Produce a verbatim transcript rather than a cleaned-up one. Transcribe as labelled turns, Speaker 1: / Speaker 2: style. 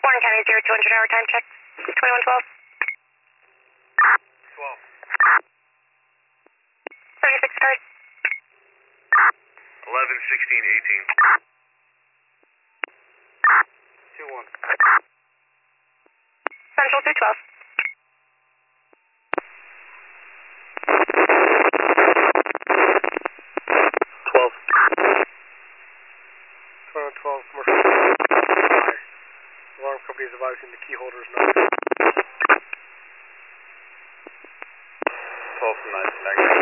Speaker 1: Warren County, zero two hundred hour time check. twenty-one twelve.
Speaker 2: twelve.
Speaker 1: thirty-six cars.
Speaker 2: eleven, sixteen, eighteen. two one.
Speaker 1: Central two twelve.
Speaker 2: twelve. twenty-one twelve, commercial. Alarm company is advising the key holder is not. twelve from nine,